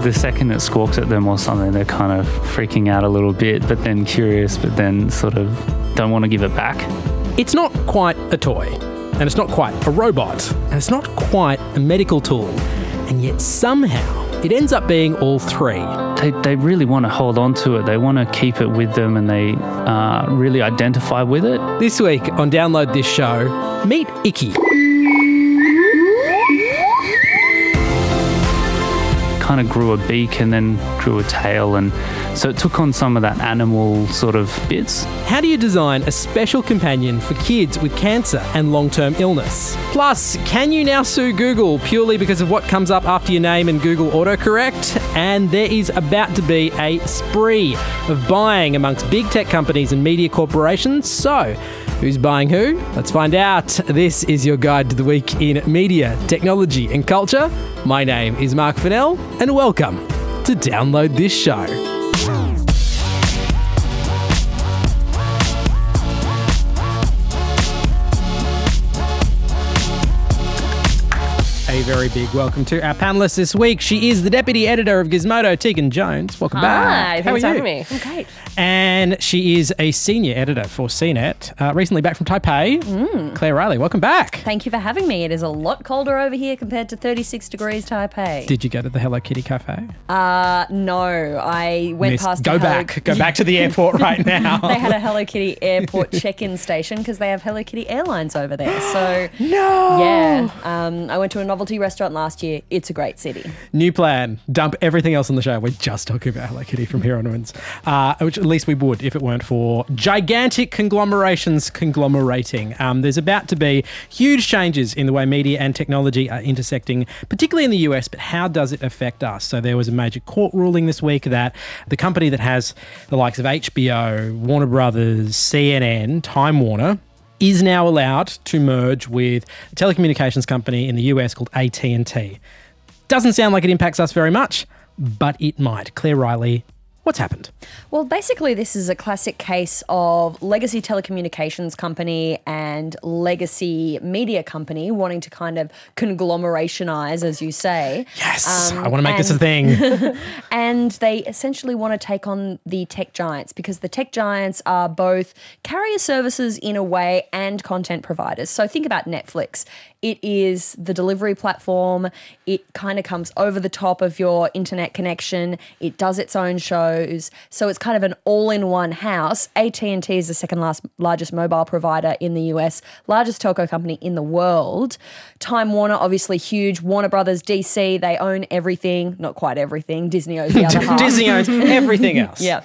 the second it squawks at them or something, they're kind of freaking out a little bit, but then curious, but then sort of don't want to give it back. It's not quite a toy, and it's not quite a robot, and it's not quite a medical tool, and yet somehow it ends up being all three. They really want to hold on to it. They want to keep it with them, and they really identify with it. This week on Download This Show, meet Icky. Kind of grew a beak and then grew a tail, and so it took on some of that animal sort of bits. How do you design a special companion for kids with cancer and long-term illness? Plus, can you now sue Google purely because of what comes up after your name in Google autocorrect? And there is about to be a spree of buying amongst big tech companies and media corporations. So, who's buying who? Let's find out. This is your guide to the week in media, technology and culture. My name is Mark Fennell, and welcome to Download This Show. A very big welcome to our panellist this week. She is the Deputy Editor of Gizmodo, Tegan Jones. Welcome back. Hi, thanks for having me. I'm great. And she is a Senior Editor for CNET, recently back from Taipei. Claire Riley, welcome back. Thank you for having me. It is a lot colder over here compared to 36 degrees Taipei. Did you go to the Hello Kitty Cafe? No, I went past Go back to the airport right now. They had a Hello Kitty airport check-in station because they have Hello Kitty Airlines over there. So No! yeah, I went to a novelty restaurant last year. It's a great city. New plan. Dump everything else on the show. We're just talking about Hello Kitty from here onwards. Which at least we would if it weren't for gigantic conglomerations conglomerating. There's about to be huge changes in the way media and technology are intersecting, particularly in the US, but how does it affect us? So there was a major court ruling this week that the company that has the likes of HBO, Warner Brothers, CNN, Time Warner, is now allowed to merge with a telecommunications company in the US called AT&T. Doesn't sound like it impacts us very much, but it might. Claire Riley, what's happened? Well, basically, this is a classic case of legacy telecommunications company and legacy media company wanting to kind of conglomerationize, as you say. Yes, I want to make this a thing. And they essentially want to take on the tech giants because the tech giants are both carrier services in a way and content providers. So think about Netflix. It is the delivery platform. It kind of comes over the top of your internet connection. It does its own shows. So it's kind of an all-in-one house. AT&T is the second largest mobile provider in the US, largest telco company in the world. Time Warner, obviously huge. Warner Brothers, DC, they own everything. Not quite everything. Disney owns the other half. Disney owns everything else. Yeah.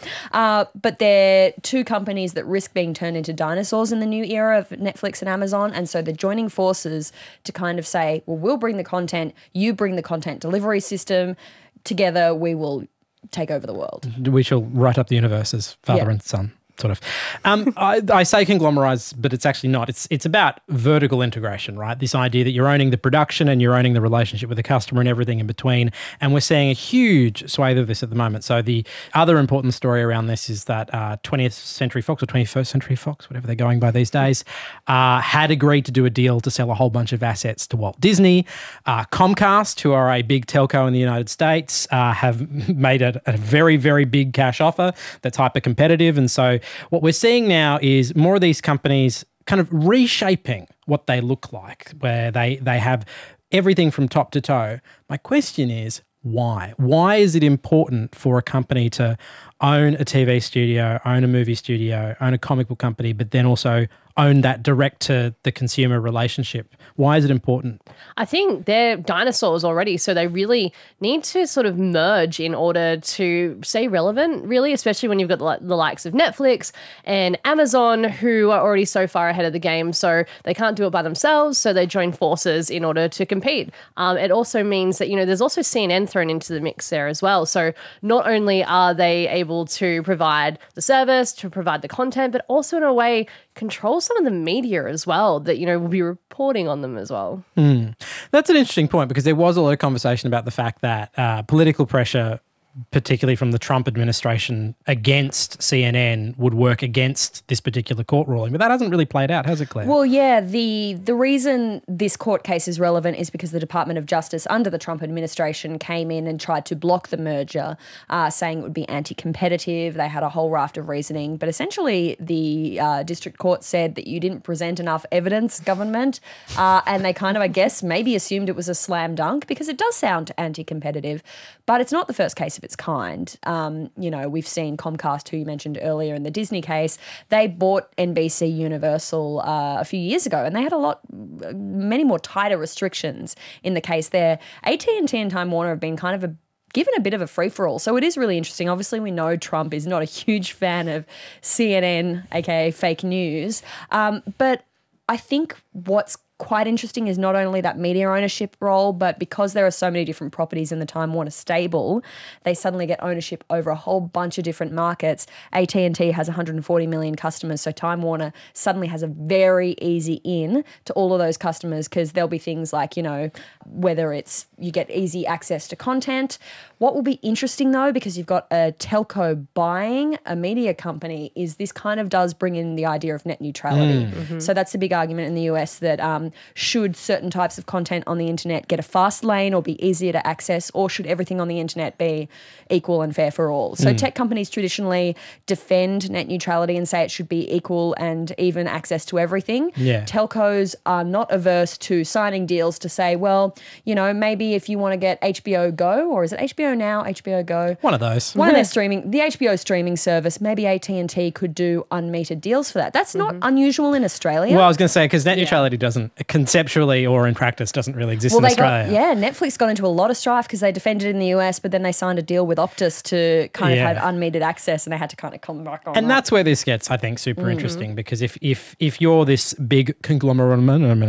But they're two companies that risk being turned into dinosaurs in the new era of Netflix and Amazon. And so they're joining forces to kind of say, well, we'll bring the content, you bring the content delivery system. Together, we will take over the world. We shall write up the universe as father and son. Sort of. I say conglomerize, but it's actually not. It's about vertical integration, right? This idea that you're owning the production and you're owning the relationship with the customer and everything in between. And we're seeing a huge swathe of this at the moment. So the other important story around this is that 20th Century Fox or 21st Century Fox, whatever they're going by these days, had agreed to do a deal to sell a whole bunch of assets to Walt Disney. Comcast, who are a big telco in the United States, have made a very, very big cash offer that's hyper competitive. And so what we're seeing now is more of these companies kind of reshaping what they look like, where they have everything from top to toe. My question is, why? Why is it important for a company to own a TV studio, own a movie studio, own a comic book company, but then also own that direct to the consumer relationship? Why is it important? I think they're dinosaurs already, so they really need to sort of merge in order to stay relevant, really, especially when you've got the likes of Netflix and Amazon, who are already so far ahead of the game, so they can't do it by themselves, so they join forces in order to compete. It also means that, there's also CNN thrown into the mix there as well. So not only are they able to provide the service, to provide the content, but also in a way control some of the media as well that, will be reporting on them as well. That's an interesting point, because there was a lot of conversation about the fact that political pressure particularly from the Trump administration against CNN, would work against this particular court ruling. But that hasn't really played out, has it, Claire? Well, yeah, the reason this court case is relevant is because the Department of Justice under the Trump administration came in and tried to block the merger, saying it would be anti-competitive. They had a whole raft of reasoning. But essentially, the district court said that you didn't present enough evidence, government, and they kind of, I guess, maybe assumed it was a slam dunk because it does sound anti-competitive. But it's not the first case of its kind. We've seen Comcast, who you mentioned earlier in the Disney case. They bought NBC Universal a few years ago, and they had many more tighter restrictions in the case there. AT&T and Time Warner have been kind of given a bit of a free-for-all. So it is really interesting. Obviously, we know Trump is not a huge fan of CNN, aka fake news. But I think what's quite interesting is not only that media ownership role, but because there are so many different properties in the Time Warner stable, they suddenly get ownership over a whole bunch of different markets. AT&T has 140 million customers, so Time Warner suddenly has a very easy in to all of those customers because there'll be things like, whether it's you get easy access to content. What will be interesting though, because you've got a telco buying a media company, is this kind of does bring in the idea of net neutrality. So that's a big argument in the US that should certain types of content on the internet get a fast lane or be easier to access, or should everything on the internet be equal and fair for all? So tech companies traditionally defend net neutrality and say it should be equal and even access to everything. Yeah. Telcos are not averse to signing deals to say, well, maybe if you want to get HBO Go, or is it HBO Now, HBO Go? One of those. One of their the HBO streaming service, maybe AT&T could do unmetered deals for that. That's not unusual in Australia. Well, I was going to say, because net neutrality doesn't, conceptually or in practice, doesn't really exist in Australia. Netflix got into a lot of strife because they defended it in the US, but then they signed a deal with Optus to kind of have unmetered access, and they had to kind of come back on. And that's where this gets, I think, super interesting, because if you're this big conglomerate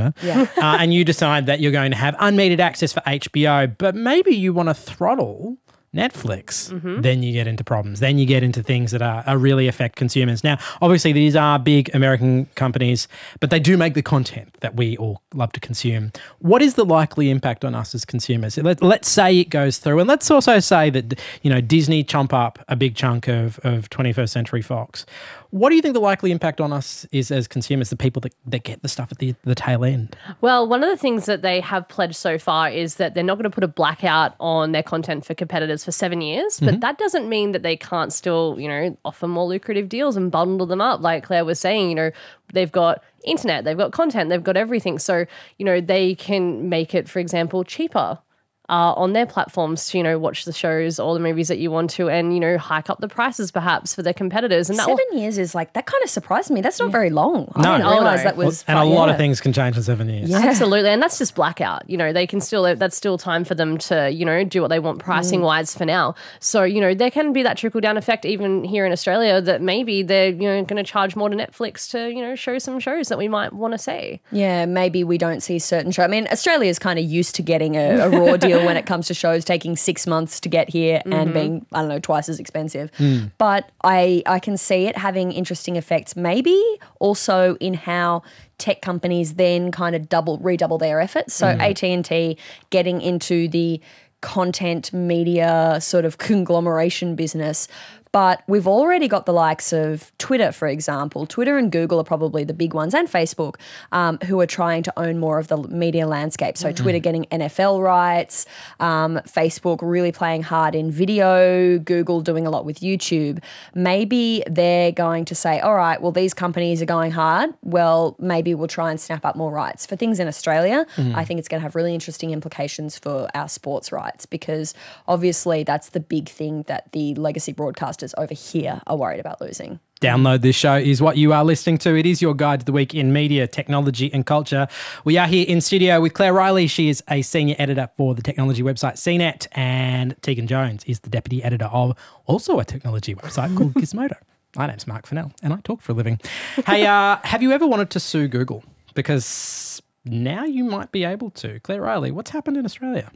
and you decide that you're going to have unmetered access for HBO, but maybe you want to throttle Netflix, then you get into problems. Then you get into things that are really affect consumers. Now, obviously, these are big American companies, but they do make the content that we all love to consume. What is the likely impact on us as consumers? Let's say it goes through, and let's also say that Disney chomp up a big chunk of 21st Century Fox. What do you think the likely impact on us is as consumers, the people that get the stuff at the tail end? Well, one of the things that they have pledged so far is that they're not going to put a blackout on their content for competitors for 7 years, but that doesn't mean that they can't still, offer more lucrative deals and bundle them up. Like Claire was saying, they've got internet, they've got content, they've got everything. So, they can make it, for example, cheaper on their platforms to, watch the shows or the movies that you want to, and, hike up the prices perhaps for their competitors. And 7 years is that kind of surprised me. That's not very long. No. I didn't realise that was... And a lot of things can change in 7 years. Yeah. Absolutely. And that's just blackout. They can still, that's still time for them to, do what they want pricing wise for now. So, there can be that trickle down effect even here in Australia that maybe they're, going to charge more to Netflix to, show some shows that we might want to see. Yeah, maybe we don't see certain shows. I mean, Australia's kind of used to getting a raw deal when it comes to shows taking 6 months to get here and being, twice as expensive. But I can see it having interesting effects, maybe also in how tech companies then kind of redouble their efforts. So AT&T getting into the content media sort of conglomeration business. But we've already got the likes of Twitter, for example. Twitter and Google are probably the big ones, and Facebook, who are trying to own more of the media landscape. So Twitter getting NFL rights, Facebook really playing hard in video, Google doing a lot with YouTube. Maybe they're going to say, all right, well, these companies are going hard. Well, maybe we'll try and snap up more rights. For things in Australia, I think it's going to have really interesting implications for our sports rights, because obviously that's the big thing that the legacy broadcasters over here are worried about losing. Download this show is what you are listening to. It is your guide to the week in media, technology and culture. We are here in studio with Claire Riley. She is a senior editor for the technology website CNET, and Tegan Jones is the deputy editor of also a technology website called Gizmodo. My name's Mark Fennell and I talk for a living. Hey, have you ever wanted to sue Google? Because now you might be able to. Claire Riley, what's happened in Australia?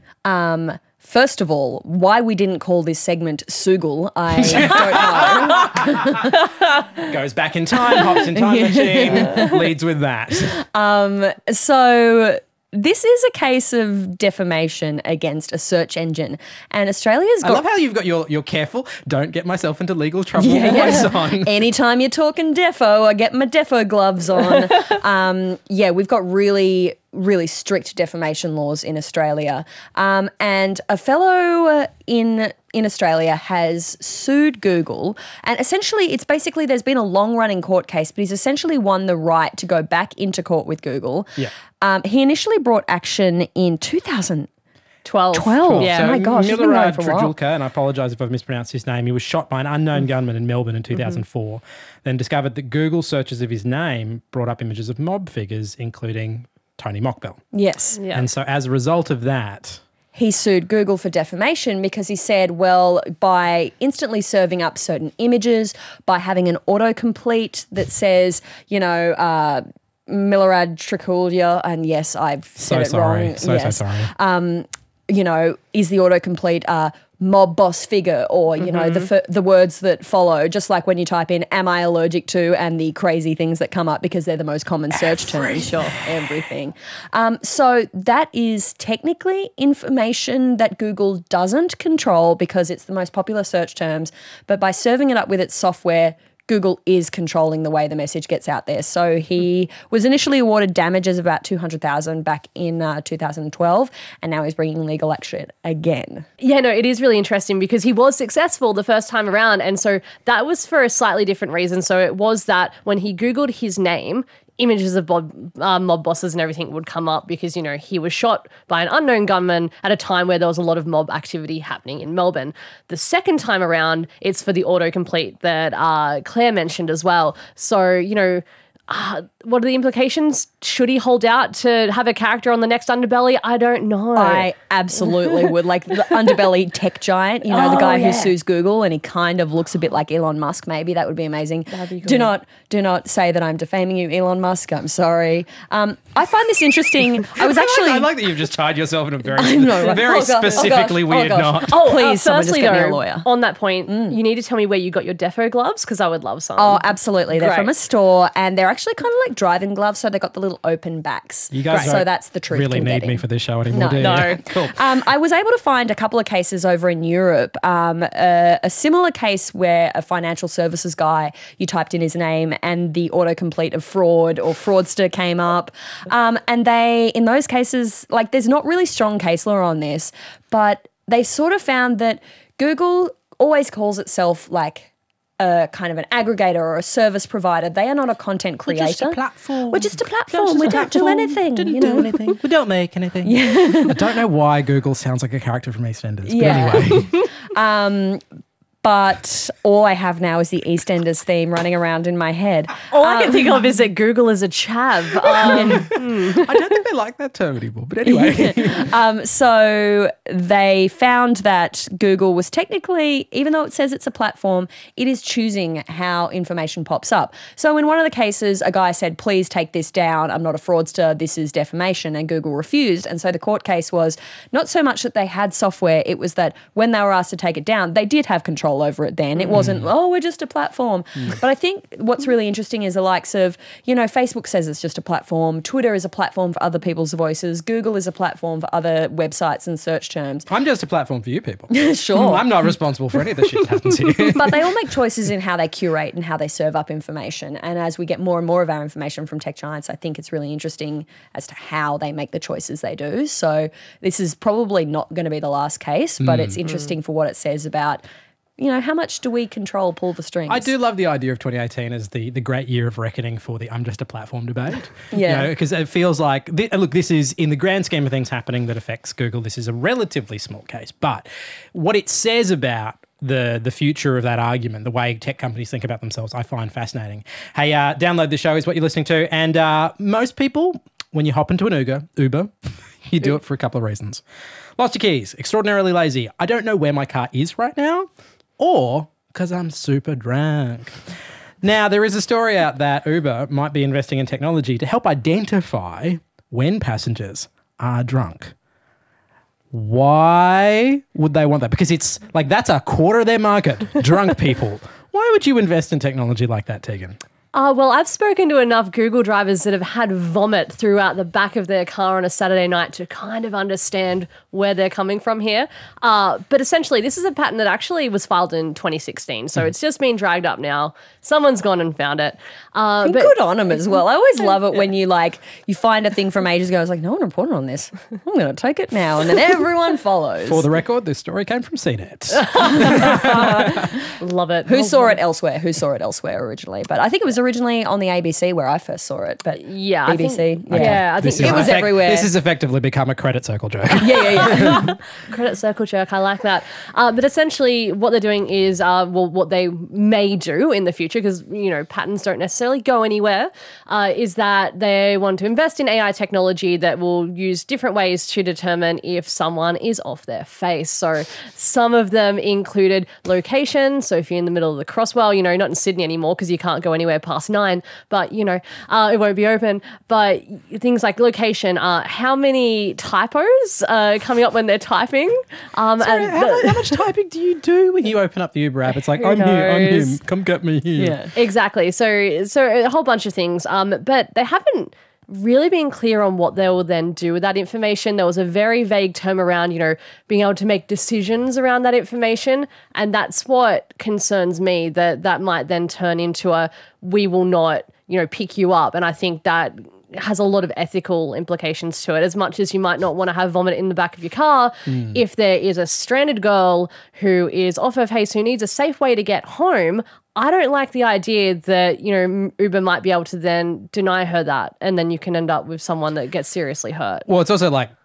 First of all, why we didn't call this segment Soogle, I don't know. Goes back in time, hops in time machine, leads with that. So this is a case of defamation against a search engine. And Australia's got... I love how you've got your careful, don't get myself into legal trouble voice on. Anytime you're talking defo, I get my defo gloves on. We've got really, really strict defamation laws in Australia. And a fellow in Australia has sued Google, and essentially it's basically there's been a long-running court case, but he's essentially won the right to go back into court with Google. Yeah. He initially brought action in 2012. 12. Yeah. So Oh my gosh, he's been going Milorad for a while. Trajulka, and I apologise if I've mispronounced his name, he was shot by an unknown gunman in Melbourne in 2004, then discovered that Google searches of his name brought up images of mob figures, including Tony Mockbell. Yes. Yeah. And so as a result of that... He sued Google for defamation because he said, well, by instantly serving up certain images, by having an autocomplete that says, Milorad Trajulka, and yes, I've said it wrong. So sorry. Is the autocomplete mob boss figure, or the words that follow, just like when you type in "am I allergic to" and the crazy things that come up because they're the most common search terms. Sure, everything. So that is technically information that Google doesn't control because it's the most popular search terms, but by serving it up with its software, Google is controlling the way the message gets out there. So he was initially awarded damages of about $200,000 back in 2012, and now he's bringing legal action again. Yeah, no, it is really interesting because he was successful the first time around. And so that was for a slightly different reason. So it was that when he Googled his name, images of mob bosses and everything would come up because, he was shot by an unknown gunman at a time where there was a lot of mob activity happening in Melbourne. The second time around, it's for the autocomplete that Claire mentioned as well. So, what are the implications? Should he hold out to have a character on the next Underbelly? I don't know. I absolutely would. Like the Underbelly tech giant, the guy who sues Google, and he kind of looks a bit like Elon Musk, maybe. That would be amazing. That'd be Do not say that I'm defaming you, Elon Musk. I'm sorry. I find this interesting. I like that you've just tied yourself in a very, right? very specifically weird knot. Please, someone just firstly, get me a though, lawyer. on that point, you need to tell me where you got your defo gloves because I would love some. Oh, absolutely. They're Great. from a store, and they're actually kind of like driving gloves, so they've got the little open backs. You guys so don't that's the truth. really in need getting. me for this show anymore, do you? No. Cool. I was able to find a couple of cases over in Europe. A similar case where a financial services guy, you typed in his name and the autocomplete of fraud or fraudster came up. And they, in those cases, like there's not really strong case law on this, but they sort of found that Google always calls itself like a kind of an aggregator or a service provider. They are not a content creator. We're just a platform. We're just a platform. We don't do anything. Didn't do anything. We don't make anything. I don't know why Google sounds like a character from EastEnders. Yeah. But anyway. But all I have now is the EastEnders theme running around in my head. All I can think of is that Google is a chav. I don't think they like that term anymore. But anyway. So they found that Google was technically, even though it says it's a platform, it is choosing how information pops up. So in one of the cases, a guy said, please take this down. I'm not a fraudster. This is defamation. And Google refused. And so the court case was not so much that they had software. It was that when they were asked to take it down, they did have control over it then. It wasn't, we're just a platform. But I think what's really interesting is the likes of, Facebook says it's just a platform. Twitter is a platform for other people's voices. Google is a platform for other websites and search terms. I'm just a platform for you people. Sure. I'm not responsible for any of the shit that happens here. But they all make choices in how they curate and how they serve up information. And as we get more and more of our information from tech giants, I think it's really interesting as to how they make the choices they do. So this is probably not going to be the last case, but it's interesting for what it says about, how much do we pull the strings? I do love the idea of 2018 as the great year of reckoning for the I'm just a platform debate. Yeah. Because it feels like, look, this is, in the grand scheme of things happening that affects Google, this is a relatively small case. But what it says about the future of that argument, the way tech companies think about themselves, I find fascinating. Hey, download the show is what you're listening to. And most people, when you hop into an Uber, you do it for a couple of reasons. Lost your keys, extraordinarily lazy, I don't know where my car is right now, or because I'm super drunk. Now, there is a story out that Uber might be investing in technology to help identify when passengers are drunk. Why would they want that? Because it's like that's a quarter of their market, drunk people. Why would you invest in technology like that, Tegan? Well, I've spoken to enough Google drivers that have had vomit throughout the back of their car on a Saturday night to kind of understand where they're coming from here. But essentially, this is a patent that actually was filed in 2016. So it's just been dragged up now. Someone's gone and found it. And But good on them as well. I always love it when you find a thing from ages ago. I was like, no one reported on this. I'm going to take it now. And then everyone follows. For the record, this story came from CNET. love it. Who saw it elsewhere? Who saw it elsewhere originally? But I think it was originally on the ABC where I first saw it. But Yeah, I BBC. think- yeah, I think it was everywhere. This has effectively become a credit circle joke. yeah. Credit circle jerk. I like that. But essentially, what they're doing is, what they may do in the future, because patents don't necessarily go anywhere, is that they want to invest in AI technology that will use different ways to determine if someone is off their face. So some of them included location. So if you're in the middle of the Crosswell, not in Sydney anymore because you can't go anywhere past 9, but it won't be open. But things like location, how many typos coming up when they're typing? Sorry, how much typing do you do when you open up the Uber app? It's like, I'm here, I'm knows? him, come get me here. Yeah. Exactly. So a whole bunch of things. But they haven't really been clear on what they will then do with that information. There was a very vague term around, being able to make decisions around that information. And that's what concerns me, that might then turn into we will not, pick you up. And I think that has a lot of ethical implications to it. As much as you might not want to have vomit in the back of your car, if there is a stranded girl who is off her face, who needs a safe way to get home, I don't like the idea that, Uber might be able to then deny her that, and then you can end up with someone that gets seriously hurt. Well, it's also like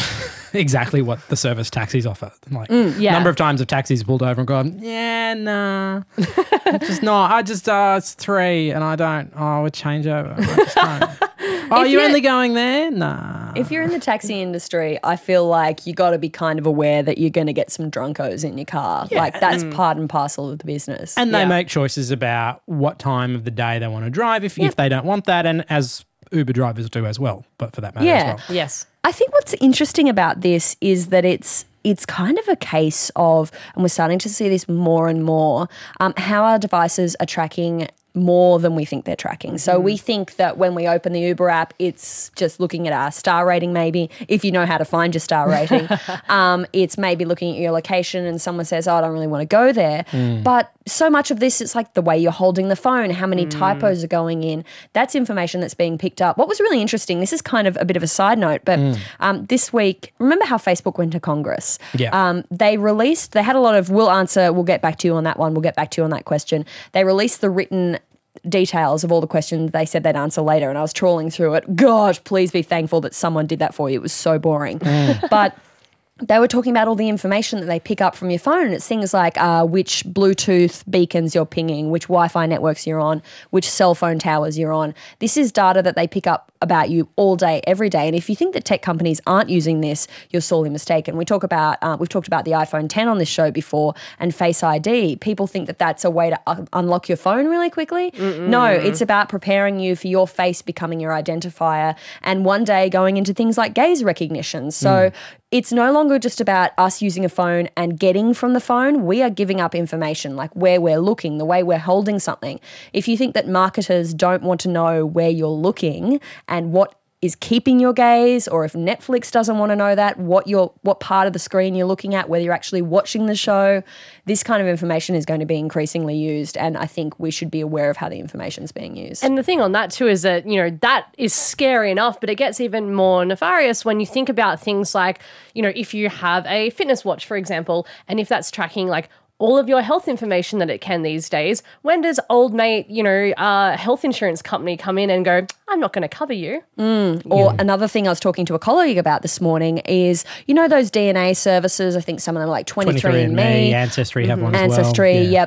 exactly what the service taxis offer. Like, yeah. number of times have taxis pulled over and gone, yeah, nah, just not. It's 3 and I don't. Oh, we'll change over. I just don't. Oh, you're only going there? Nah. If you're in the taxi industry, I feel like you got to be kind of aware that you're going to get some drunkos in your car. Like that's part and parcel of the business. And they make choices about what time of the day they want to drive if they don't want that, and as Uber drivers do as well, but for that matter as well. Yes. I think what's interesting about this is that it's kind of a case of, and we're starting to see this more and more, how our devices are tracking more than we think they're tracking. So we think that when we open the Uber app, it's just looking at our star rating maybe, if you know how to find your star rating. It's maybe looking at your location and someone says, oh, I don't really want to go there. But so much of this, it's like the way you're holding the phone, how many typos are going in. That's information that's being picked up. What was really interesting, this is kind of a bit of a side note, but this week, remember how Facebook went to Congress? Yeah. They had a lot of, we'll get back to you on that one, we'll get back to you on that question. They released the written details of all the questions they said they'd answer later, and I was trawling through it. Gosh, please be thankful that someone did that for you. It was so boring. But they were talking about all the information that they pick up from your phone, and it's things like which Bluetooth beacons you're pinging, which Wi-Fi networks you're on, which cell phone towers you're on. This is data that they pick up about you all day, every day. And if you think that tech companies aren't using this, you're sorely mistaken. We've talked about the iPhone 10 on this show before, and Face ID. People think that that's a way to unlock your phone really quickly. No, it's about preparing you for your face becoming your identifier, and one day going into things like gaze recognition. So it's no longer just about us using a phone and getting from the phone. We are giving up information, like where we're looking, the way we're holding something. If you think that marketers don't want to know where you're looking and what is keeping your gaze, or if Netflix doesn't want to know that, what part of the screen you're looking at, whether you're actually watching the show, this kind of information is going to be increasingly used, and I think we should be aware of how the information is being used. And the thing on that too is that, that is scary enough, but it gets even more nefarious when you think about things like, if you have a fitness watch, for example, and if that's tracking like all of your health information that it can these days, when does old mate, health insurance company come in and go, I'm not going to cover you? Or another thing I was talking to a colleague about this morning is, those DNA services, I think some of them are like 23andMe. Ancestry have one as well. Ancestry, Yeah.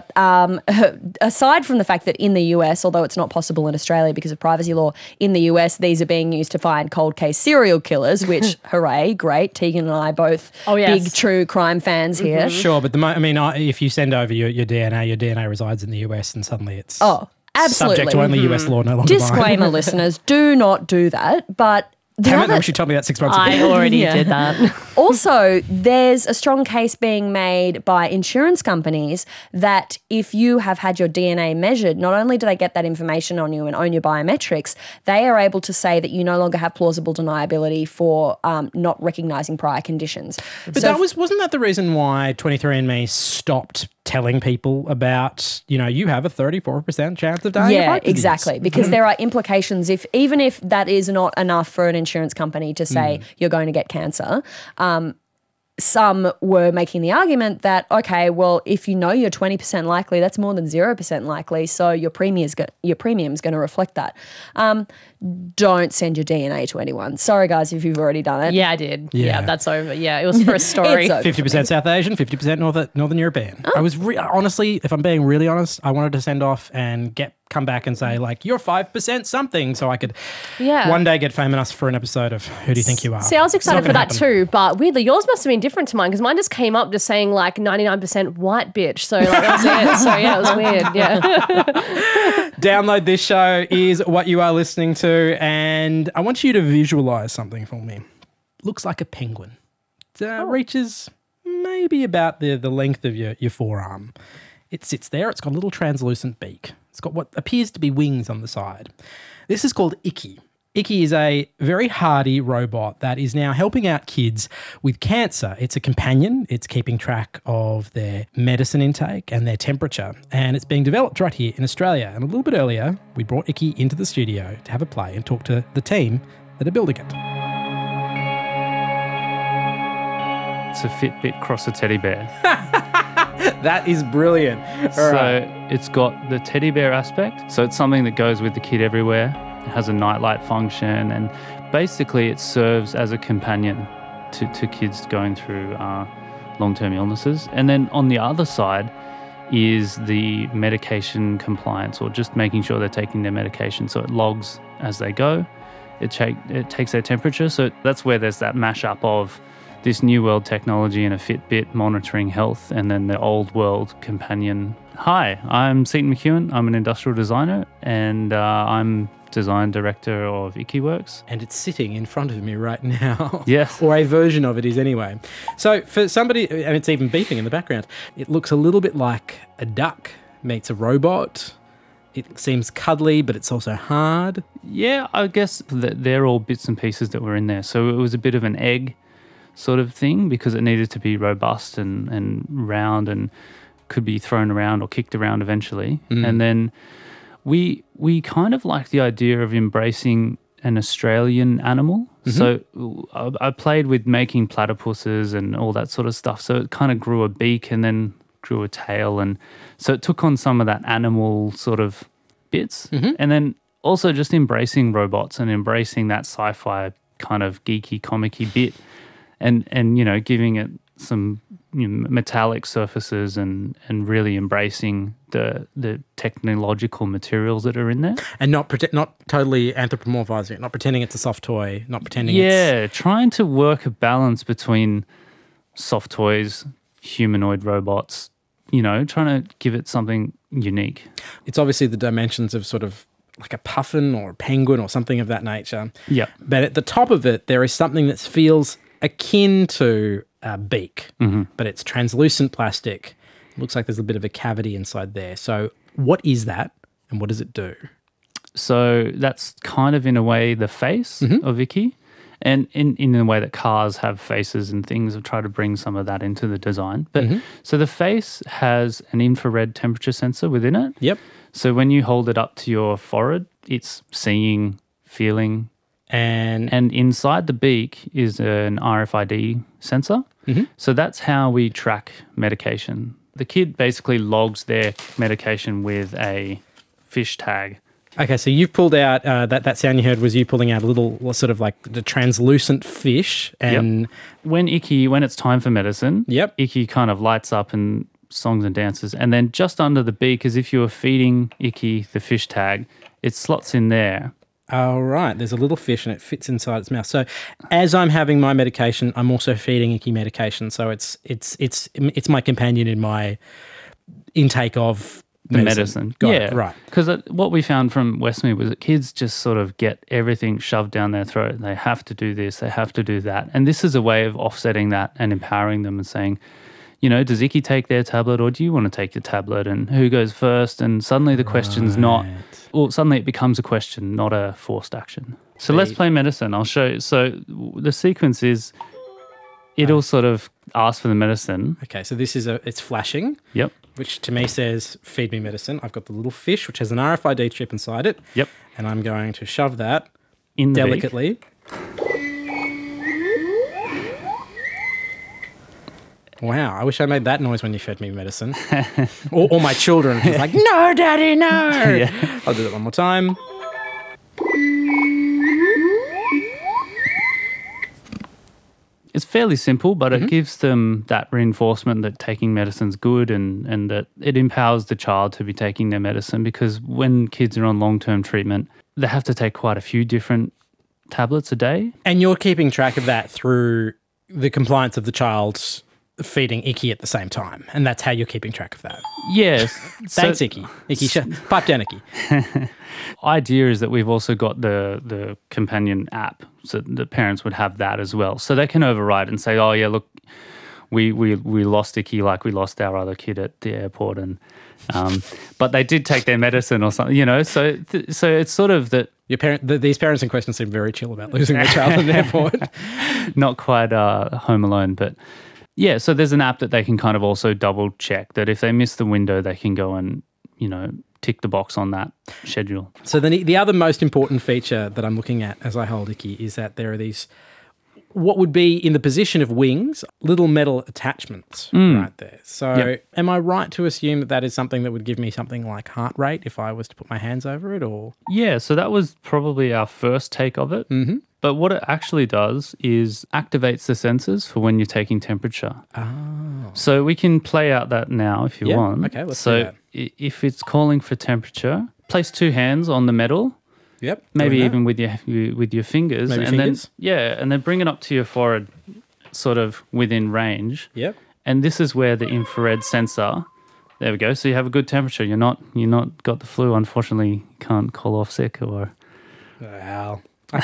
yep. Aside from the fact that in the US, although it's not possible in Australia because of privacy law, in the US, these are being used to find cold case serial killers, which, hooray, great. Tegan and I both big true crime fans here. Sure, but if you send over your DNA resides in the US, and suddenly it's absolutely subject to only US law, no longer Disclaimer, listeners, do not do that. But Damn it, you should tell me that 6 months ago. I already did that. Also, there's a strong case being made by insurance companies that if you have had your DNA measured, not only do they get that information on you and own your biometrics, they are able to say that you no longer have plausible deniability for not recognising prior conditions. But wasn't that the reason why 23andMe stopped telling people about, you have a 34% chance of dying of heart disease? Exactly, because there are implications even if that is not enough for an insurance company to say you're going to get cancer. Some were making the argument that, okay, well, if you know you're 20% likely, that's more than 0% likely, so your premium is going to reflect that. Don't send your DNA to anyone. Sorry, guys, if you've already done it. Yeah, I did. Yeah. Yeah, that's over. Yeah, it was for a story. 50% South Asian, 50% Northern European. I was honestly, if I'm being really honest, I wanted to send off and come back and say, like, you're 5% something, so I could one day get famous for an episode of Who Do You Think You Are? See, I was excited for that too, but weirdly, yours must have been different to mine because mine just came up just saying like 99% white bitch. So like, that was it. So yeah, it was weird. Yeah. Download This Show is what you are listening to, and I want you to visualize something for me. Looks like a penguin. It reaches maybe about the length of your forearm. It sits there. It's got a little translucent beak. It's got what appears to be wings on the side. This is called Icky. Icky is a very hardy robot that is now helping out kids with cancer. It's a companion. It's keeping track of their medicine intake and their temperature. And it's being developed right here in Australia. And a little bit earlier, we brought Icky into the studio to have a play and talk to the team that are building it. It's a Fitbit cross a teddy bear. That is brilliant. It's got the teddy bear aspect. So it's something that goes with the kid everywhere. It has a nightlight function, and basically it serves as a companion to kids going through long-term illnesses. And then on the other side is the medication compliance, or just making sure they're taking their medication. So it logs as they go. It takes their temperature. So that's where there's that mashup of this new world technology and a Fitbit monitoring health, and then the old world companion. Hi, I'm Seaton McEwen. I'm an industrial designer, and I'm design director of IkiWorks. And it's sitting in front of me right now. Yes. Or a version of it is anyway. So for somebody, and it's even beeping in the background, it looks a little bit like a duck meets a robot. It seems cuddly, but it's also hard. Yeah, I guess they're all bits and pieces that were in there. So it was a bit of an egg sort of thing because it needed to be robust and round and could be thrown around or kicked around eventually. And then we kind of like the idea of embracing an Australian animal. So I played with making platypuses and all that sort of stuff. So it kind of grew a beak and then grew a tail. And so it took on some of that animal sort of bits. And then also just embracing robots and embracing that sci-fi kind of geeky, comic-y bit. And giving it some metallic surfaces and really embracing the technological materials that are in there. And not totally anthropomorphizing it, not pretending it's a soft toy, not pretending trying to work a balance between soft toys, humanoid robots, trying to give it something unique. It's obviously the dimensions of sort of like a puffin or a penguin or something of that nature. Yeah. But at the top of it, there is something that feels akin to a beak, but it's translucent plastic. It looks like there's a bit of a cavity inside there. So what is that and what does it do? So that's kind of in a way the face of Icky. And in a way that cars have faces and things, I've tried to bring some of that into the design. But so the face has an infrared temperature sensor within it. Yep. So when you hold it up to your forehead, it's seeing, feeling. And inside the beak is an RFID sensor. So that's how we track medication. The kid basically logs their medication with a fish tag. Okay, so you've pulled out, that sound you heard was you pulling out a little sort of like the translucent fish. And when it's time for medicine, Icky kind of lights up and songs and dances. And then just under the beak, as if you were feeding Icky the fish tag, it slots in there. Oh, right. There's a little fish and it fits inside its mouth. So as I'm having my medication, I'm also feeding Icky medication. So it's my companion in my intake of the medicine. Got yeah, it. Right. Because what we found from Westmead was that kids just sort of get everything shoved down their throat. They have to do this, they have to do that. And this is a way of offsetting that and empowering them and saying, you know, does Icky take their tablet or do you want to take the tablet, and who goes first? And suddenly the question's not, well, suddenly it becomes a question, not a forced action. So let's play medicine. I'll show you. So the sequence is, it'll sort of ask for the medicine. Okay, so this is it's flashing. Yep. Which to me says, feed me medicine. I've got the little fish, which has an RFID chip inside it. Yep. And I'm going to shove that In the delicately. Wow, I wish I made that noise when you fed me medicine. or my children. Just like, no, Daddy, no. Yeah. I'll do that one more time. It's fairly simple, but it gives them that reinforcement that taking medicine's good and that it empowers the child to be taking their medicine, because when kids are on long-term treatment, they have to take quite a few different tablets a day. And you're keeping track of that through the compliance of the child's feeding Icky at the same time. And that's how you're keeping track of that. Yes. Thanks, Icky. Icky, pipe down, Icky. Idea is that we've also got the companion app, so the parents would have that as well. So they can override and say, oh, yeah, look, we lost Icky like we lost our other kid at the airport. And but they did take their medicine or something, you know. So it's sort of that. These parents in question seem very chill about losing their child at an airport. Not quite Home Alone, but yeah. So there's an app that they can kind of also double check that if they miss the window, they can go and, you know, tick the box on that schedule. So the other most important feature that I'm looking at as I hold Icky is that there are these, what would be in the position of wings, little metal attachments right there. So am I right to assume that is something that would give me something like heart rate if I was to put my hands over it? Or yeah, so that was probably our first take of it. Mm-hmm. But what it actually does is activates the sensors for when you're taking temperature. Oh. So we can play out that now if you want. Okay, let's do that. If it's calling for temperature, place 2 hands on the metal. Yep. Maybe even with your fingers. Maybe and fingers? And then bring it up to your forehead, sort of within range. Yep. And this is where the infrared sensor. There we go. So you have a good temperature. You're not got the flu. Unfortunately, you can't call off sick or. Wow.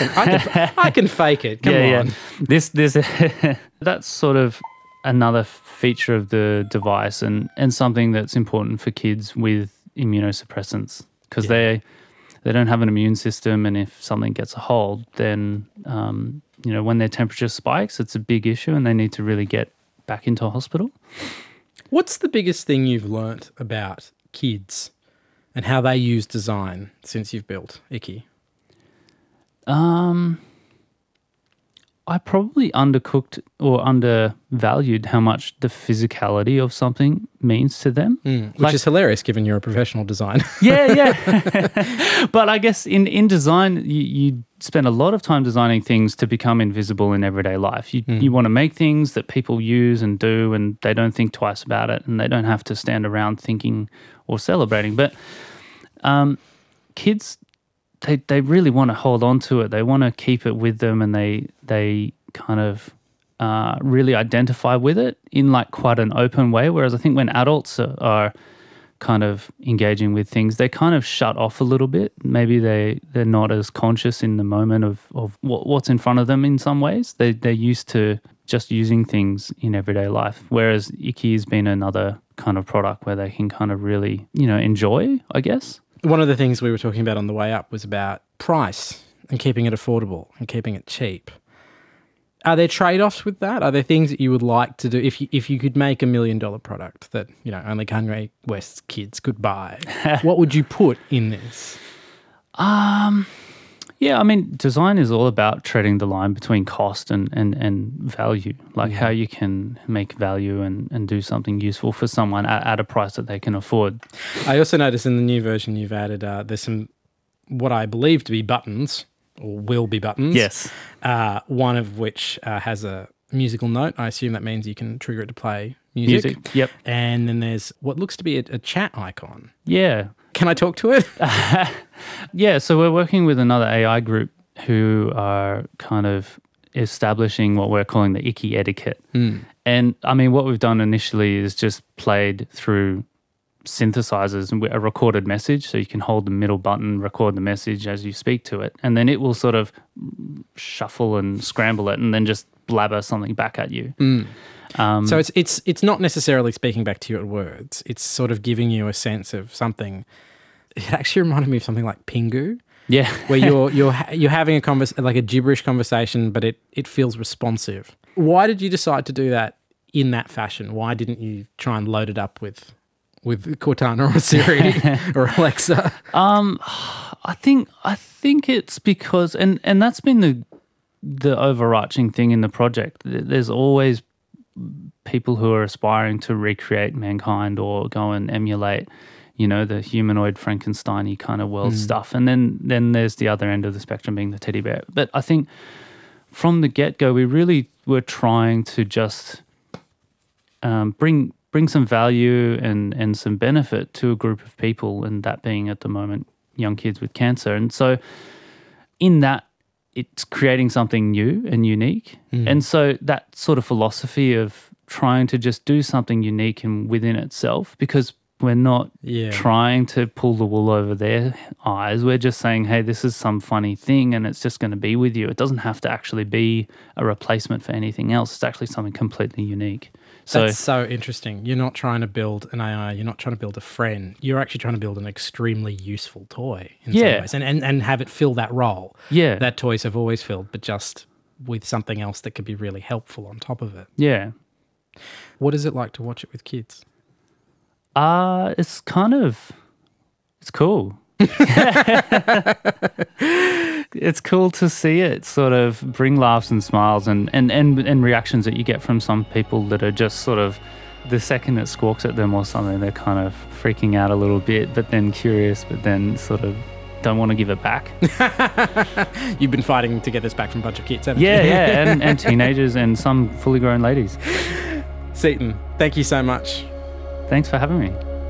I can fake it. Come on. Yeah. This that's sort of another feature of the device and something that's important for kids with immunosuppressants, because they don't have an immune system, and if something gets a hold, then you know, when their temperature spikes, it's a big issue, and they need to really get back into hospital. What's the biggest thing you've learnt about kids and how they use design since you've built Icky? I probably undercooked or undervalued how much the physicality of something means to them. Which is hilarious given you're a professional designer. Yeah. But I guess in design, you spend a lot of time designing things to become invisible in everyday life. You want to make things that people use and do, and they don't think twice about it, and they don't have to stand around thinking or celebrating. But kids, they really want to hold on to it. They want to keep it with them, and they kind of really identify with it in like quite an open way. Whereas I think when adults are kind of engaging with things, they kind of shut off a little bit. Maybe they're not as conscious in the moment of what's in front of them in some ways. They're used to just using things in everyday life. Whereas Icky has been another kind of product where they can kind of really, you know, enjoy, I guess. One of the things we were talking about on the way up was about price and keeping it affordable and keeping it cheap. Are there trade-offs with that? Are there things that you would like to do if you could make $1 million product that, you know, only Kanye West's kids could buy? What would you put in this? Yeah, I mean, design is all about treading the line between cost and value, like how you can make value and do something useful for someone at a price that they can afford. I also noticed in the new version you've added there's some, what I believe to be buttons, or will be buttons. Yes. One of which has a musical note. I assume that means you can trigger it to play music. Yep. And then there's what looks to be a chat icon. Yeah. Can I talk to it? Yeah, so we're working with another AI group who are kind of establishing what we're calling the Icky etiquette. And I mean, what we've done initially is just played through synthesizes a recorded message, so you can hold the middle button, record the message as you speak to it, and then it will sort of shuffle and scramble it and then just blabber something back at you. So it's not necessarily speaking back to your words. It's sort of giving you a sense of something. It actually reminded me of something like Pingu. Yeah. Where you're having like a gibberish conversation, but it feels responsive. Why did you decide to do that in that fashion? Why didn't you try and load it up with Cortana or Siri or Alexa? I think it's because, and that's been the overarching thing in the project. There's always people who are aspiring to recreate mankind or go and emulate, the humanoid Frankenstein-y kind of world stuff. And then there's the other end of the spectrum being the teddy bear. But I think from the get-go, we really were trying to just bring some value and some benefit to a group of people, and that being at the moment young kids with cancer. And so in that, it's creating something new and unique. And so that sort of philosophy of trying to just do something unique and within itself, because we're not trying to pull the wool over their eyes. We're just saying, hey, this is some funny thing and it's just going to be with you. It doesn't have to actually be a replacement for anything else. It's actually something completely unique. That's so interesting. You're not trying to build an AI. You're not trying to build a friend. You're actually trying to build an extremely useful toy in some ways and have it fill that role that toys have always filled, but just with something else that could be really helpful on top of it. Yeah. What is it like to watch it with kids? It's cool. It's cool to see it sort of bring laughs and smiles and reactions that you get from some people that are just sort of, the second it squawks at them or something, they're kind of freaking out a little bit, but then curious, but then sort of don't want to give it back. You've been fighting to get this back from a bunch of kids, haven't you? Yeah, and teenagers and some fully grown ladies. Seaton, thank you so much. Thanks for having me.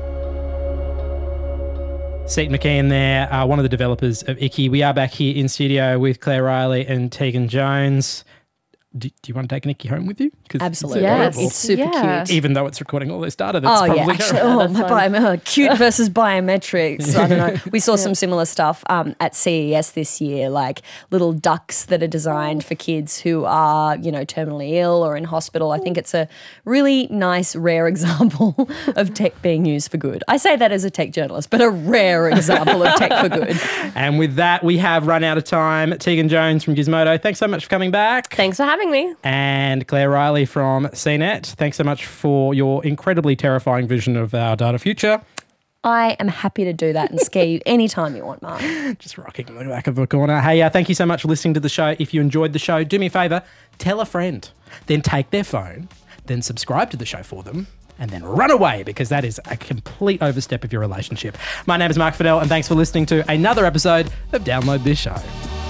Seaton McKeon there, one of the developers of Icky. We are back here in studio with Claire Riley and Tegan Jones. Do you want to take an Icky home with you? Absolutely. Yes. It's super cute. Even though it's recording all this data, that's probably cute versus biometrics. I don't know. We saw some similar stuff at CES this year, like little ducks that are designed for kids who are, terminally ill or in hospital. I think it's a really nice, rare example of tech being used for good. I say that as a tech journalist, but a rare example of tech for good. And with that, we have run out of time. Tegan Jones from Gizmodo, thanks so much for coming back. Thanks for having me. And Claire Riley from CNET, thanks so much for your incredibly terrifying vision of our data future. I am happy to do that and scare you anytime you want, Mark. Just rocking in the back of the corner. Hey, thank you so much for listening to the show. If you enjoyed the show, do me a favour, tell a friend, then take their phone, then subscribe to the show for them, and then run away, because that is a complete overstep of your relationship. My name is Mark Fidel, and thanks for listening to another episode of Download This Show.